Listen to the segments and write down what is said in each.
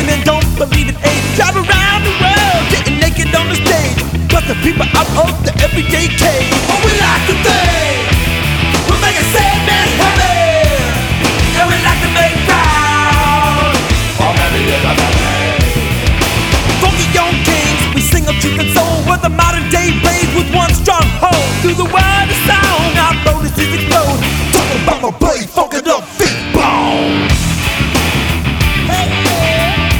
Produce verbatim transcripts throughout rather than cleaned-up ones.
men don't believe in age. Drive around the world, getting naked on the stage. But the people out of the everyday cave. Oh, we like to think we'll make a sad man happy, and we like to make proud. Oh, happy is a happy. Funky young kings, we sing of truth and soul. We're the modern day blaze with one strong hold. Through the world of song, our bonuses explode. Talking about my blade, funkin' up feet, boom. Hey, yeah.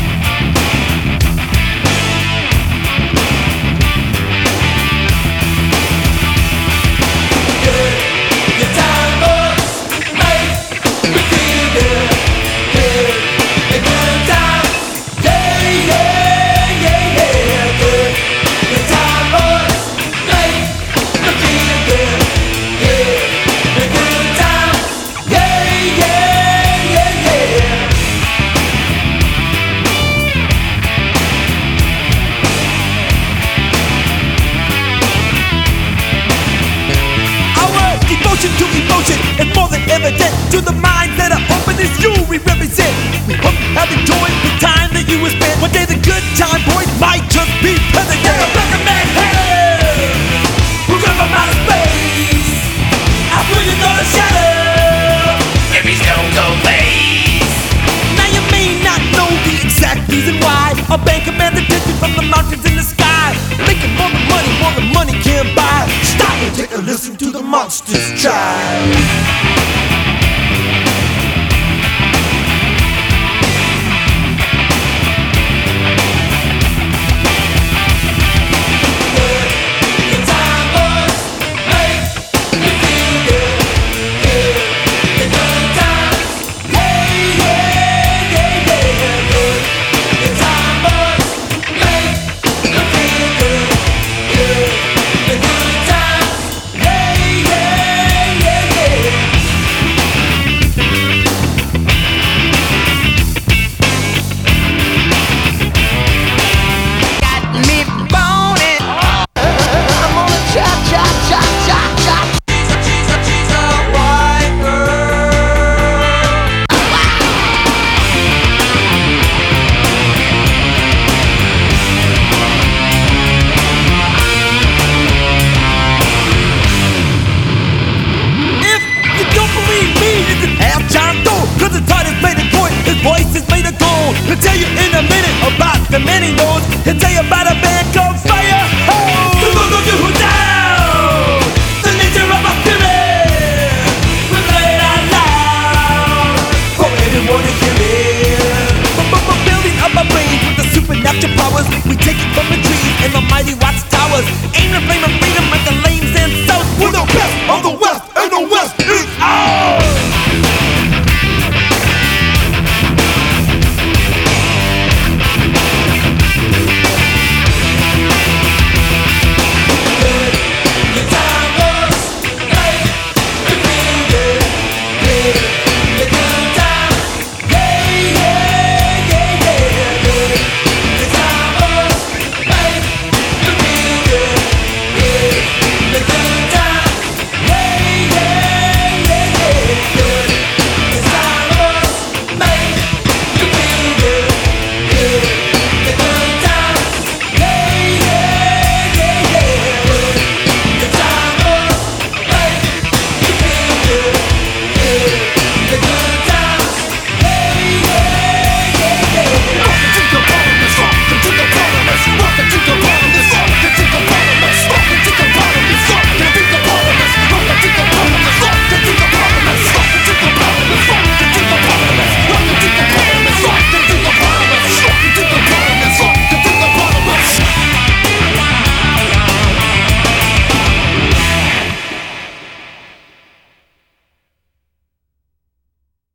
To emotion is more than evident to the minds that are open as you we represent. We hope you have enjoyed the time that you have spent. One day the good times